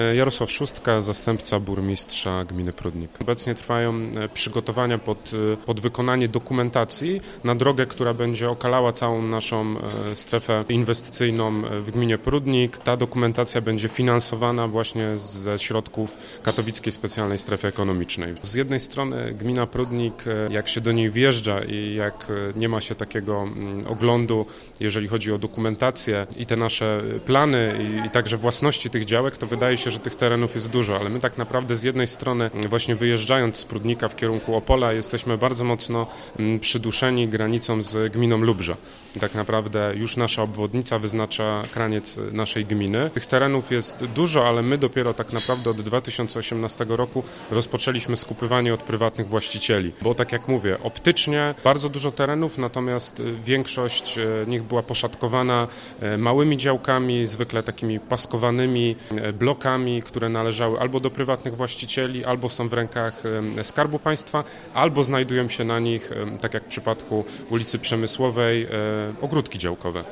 Jarosław Szóstka, zastępca burmistrza gminy Prudnik. Obecnie trwają przygotowania pod wykonanie dokumentacji na drogę, która będzie okalała całą naszą strefę inwestycyjną w gminie Prudnik. Ta dokumentacja będzie finansowana właśnie ze środków Katowickiej Specjalnej Strefy Ekonomicznej. Z jednej strony gmina Prudnik, jak się do niej wjeżdża i jak nie ma się takiego oglądu, jeżeli chodzi o dokumentację i te nasze plany i także własności tych działek, to wydaje się, że tych terenów jest dużo, ale my tak naprawdę z jednej strony właśnie wyjeżdżając z Prudnika w kierunku Opola jesteśmy bardzo mocno przyduszeni granicą z gminą Lubrza. I tak naprawdę już nasza obwodnica wyznacza kraniec naszej gminy. Tych terenów jest dużo, ale my dopiero tak naprawdę od 2018 roku rozpoczęliśmy skupywanie od prywatnych właścicieli. Bo tak jak mówię, optycznie bardzo dużo terenów, natomiast większość nich była poszatkowana małymi działkami, zwykle takimi paskowanymi blokami, które należały albo do prywatnych właścicieli, albo są w rękach Skarbu Państwa, albo znajdują się na nich, tak jak w przypadku ulicy Przemysłowej, ogródki działkowe.